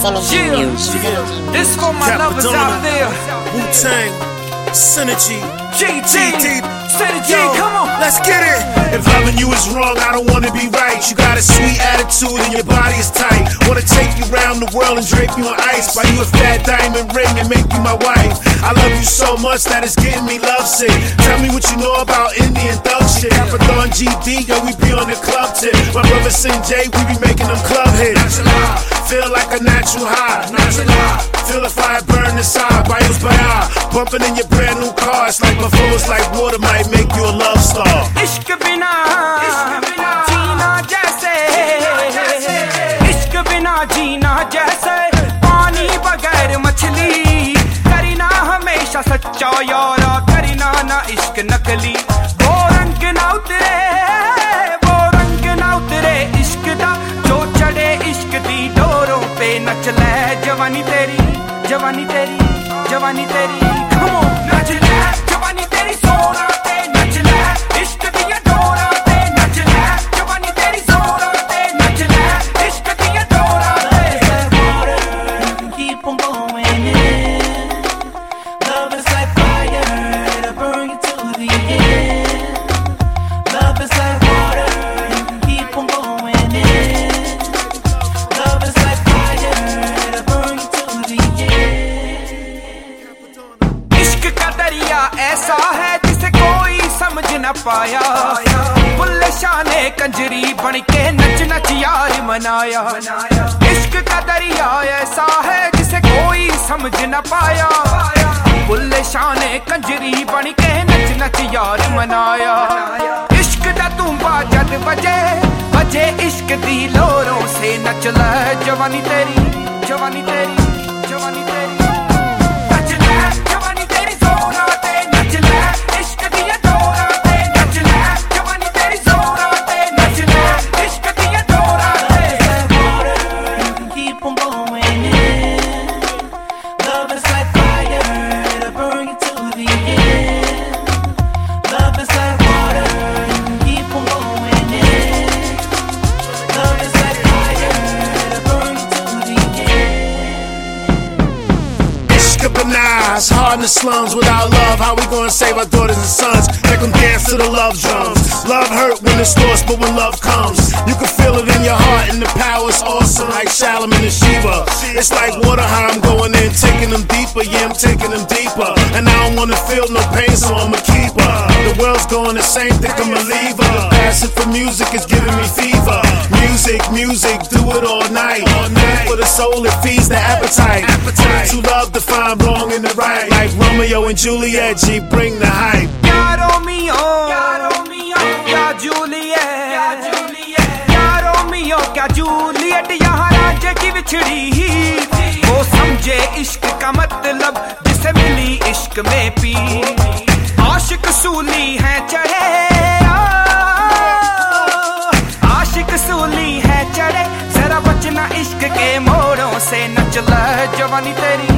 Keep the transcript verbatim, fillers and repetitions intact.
Synergy Music. This for my lovers out there. Wu-Tang, Synergy, G T, Synergy, Yo, come on. let's get it. If loving you is wrong, I don't wanna be right. You got a sweet attitude and your body is tight. Wanna take you around the world and drape you in ice. Buy you a fat diamond ring and make you my wife. I love you so much that it's getting me lovesick. Tell me what you know about Indian thug shit. Capricorn G D, yo, we be on the club tip. My brother Sin J, we be making them club hits. Feel like a natural high. Feel the fire burn inside. Bios by eye. Bumping in your brand new car. It's like before, it's like water might make you a love star. Ishq bina जीना जैसे इश्क बिना जीना जैसे पानी बगैर मछली करना हमेशा सच्चा यारा करना ना इश्क नकली वो रंग ना उतरे वो रंग ना उतरे इश्क दा जो चढ़े इश्क दी डोरों पे नच ले जवानी तेरी जवानी तेरी जवानी तेरी come on नच ले जवानी तेरी सोना ते नच ले इश्क दिया डोरा ते नच ले जवानी तेरी सोना ते नच ले इश्क दिया डोरा ते keep on going in. Love is like fire, it'll burn you to the end. Love is like water, you can keep on going in. Love is like fire, it'll burn you to the end. इश्क का दरिया ऐसा है जिसे कोई समझ न पाया बुल्ले शाह ने कंजरी बन के नच नच यार मनाया इश्क का दरिया ऐसा है जिसे कोई समझ न पाया बुल्ले शाह ने कंजरी बन के नच नच यार मनाया इश्क दा तुम्बा जद बजे बजे इश्क दी लोरों से नच ले जवानी तेरी जवानी तेरी जवानी तेरी नच ले जवानी तेरी सोना ते नच ले इश्क दिया डोरा ते नच ले जवानी तेरी सोना ते नच ले इश्क दिया डोरा ते You can keep on going in. Love is like fire, it'll burn you to the end. Love is like water, you can keep on going in. Love is like fire, it'll burn you to the end. Ishq Banaz, hard in the slums. Without love, how we gonna save our daughters and sons? Make them dance to the love drums. Love hurt when it's lost, but when love comes, you can feel it in your heart, and the power's awesome, like Shalom and Shiva. It's like water, how I'm going in, taking them deeper. Yeah, I'm taking them deeper, and I don't wanna feel no pain, so I'm a keeper. The world's going insane, think I'm a leaver. The passion for music is giving me fever. Music, music, do it all night. All night. For the soul, it feeds the appetite. appetite. To love to find wrong and the right. Like Romeo and Juliet, G, bring the hype. क्या Romeo क्या Romeo क्या Juliet क्या Juliet क्या Romeo क्या Juliet यहाँ राज्य की बिछड़ी वो समझे इश्क का मतलब जिसे मिली इश्क में पी आशिक सूली है चढ़े आशिक सूली है चढ़े जरा बचना इश्क के मोड़ों से नच ले जवानी तेरी